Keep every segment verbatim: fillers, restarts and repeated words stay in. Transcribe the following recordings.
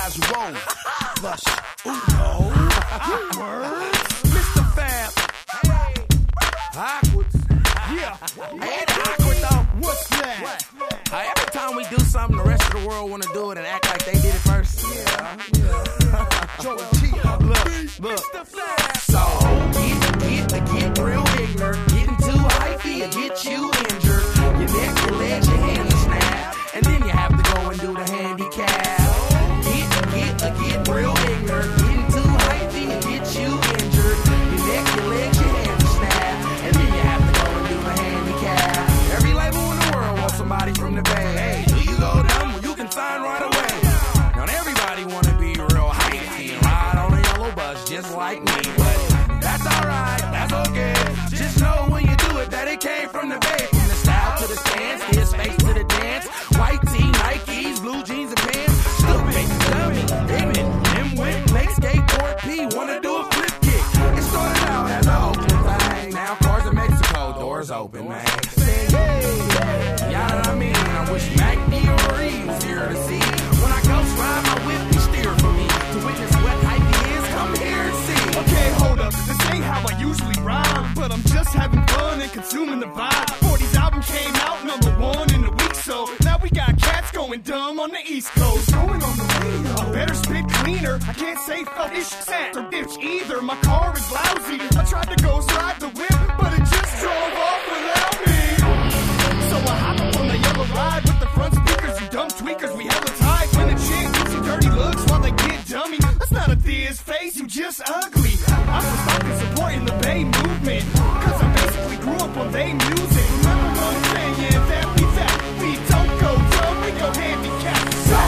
casual. Lush. Ooh, no. Mister Fab. Hey. Awkward. Yeah. Hey, the awkward though. What's that? Uh, every time we do something, the rest of the world want to do it and act like they did it first. Yeah. Yeah. Joe T. Look, look. So, get, get, get real ignorant. Getting too hypey to get you injured. Your neck, your legs, your hands snap. And then you have to go and do the handicap. Get, get, get real ignorant. Getting too hypey to get you injured. Your neck, your legs, your hands snap. And then you have to go and do the handicap. Every label in the world wants somebody from the Bay. Hey, do you go down? Well, you can sign right away. Now everybody want to be real hypey and ride on a yellow bus just like me. But that's alright, that's okay. Just know when you do it that it came from the Bay. From the style to the stance, here's space to the dance. White tee, Nikes, blue jeans and pants. Stupid, dummy, ignorant, dim-wit, make skateboard P, wanna do a flip kick. It started out as a Oakland thing. Now cars in Mexico, doors open, man. Say, yeah, y'all know what I mean? I wish Mac D or E was here to see. When I ghost ride, my whip, he steer for me. To witness what hype is, come here and see. Okay, hold up, this ain't how I usually rhyme, but I'm just having fun and consuming the vibe. forty's album came out number one in a week, so now we got cats going dumb on the East Coast. Going on the radio. I better spit cleaner. I can't say fuck ish, sat or bitch either. My car is lousy. I tried to go slide the whip, but it just drove off without me. So I hop up on the yellow ride with the front speakers. You dumb tweakers, we hella tight. When a chick gives you dirty looks while they get dummy, that's not a Thea's face, you just ugly. I'm fucking supporting the Bay movement, cause I basically grew up on they music. Remember what I'm saying, that we that we don't go dumb, we go handicap. So,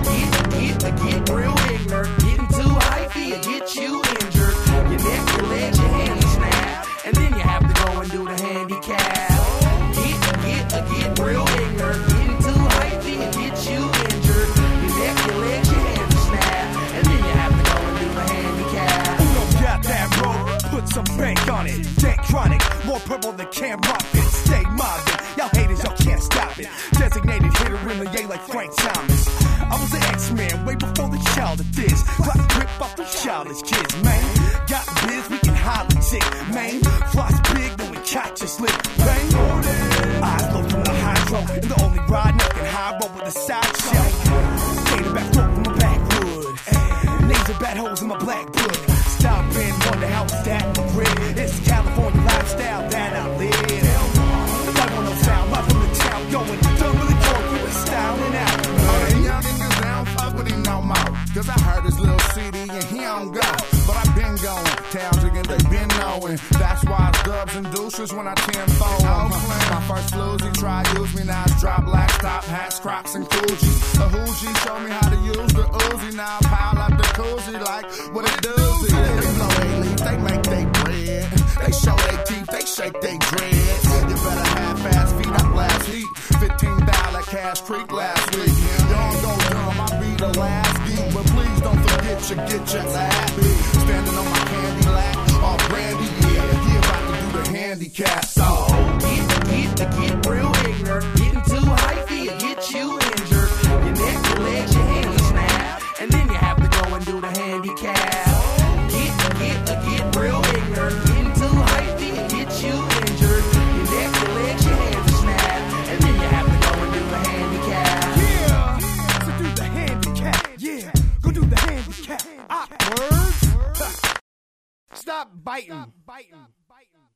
get, get, get real ignorant. Getting too hypey to get you injured. Your neck, your legs, your hands snap. And then you have to go and do the handicap. Get, get, get real ignorant. Getting too hypey to get you injured. Your neck, your legs, your hands snap. And then you have to go and do the handicap. Uno got that rope, put some bank on it. Dank chronic, more purple than Cam Rocket. Stay mobbing, y'all haters, y'all can't stop it. Designated hitter in the yay like Frank Thomas. I was an X-Man way before the child of this. Rock grip off the childish kids, man. Got biz, we can hardly tick, man. Floss big, then we catch a slip, bang. Eyes low from the hydro, and the only ride nothing high roll with a side shell. Gator back throat from my backwood. Laser bat holes in my black book. Stop and wonder how it's that for grid. It's the California lifestyle that I live. five one oh sound, live from the town, going dumb with the cork, we was styling out. Hey, young niggas, they don't fuck with him no more. Cause I heard his little C D and he don't go. But I been going, towns again, they been knowing. That's why it's dubs and deuces when I tenfold. My first floozy try use me, now it's drop black top hats, Crocs and Coogies. A hoochie show me how to use the Uzi, now I pile up the koozie like what it does. They blow they leaf, they make they bread. They show they teeth, they shake they dreads. You better have fast feet up last heat. fifteen thousand at Cash Creek last week. Y'all go dumb, I be the last geek. But please don't forget you get your ass beat. Standing on my candy lap, all brandy, yeah. He about to do the handicap. So, get, get, get real ignorant. Getting too hypey to get you injured. Your neck, your legs, your hands snap. And then you have to go and do the handicap. Get, get, get real ignorant. Getting too hypey to get you injured. Your neck, your legs, your hands snap. And then you have to go and do the handicap. Yeah, so do the handicap. Yeah, go do the handicap. Ah, words. Stop biting. Stop biting.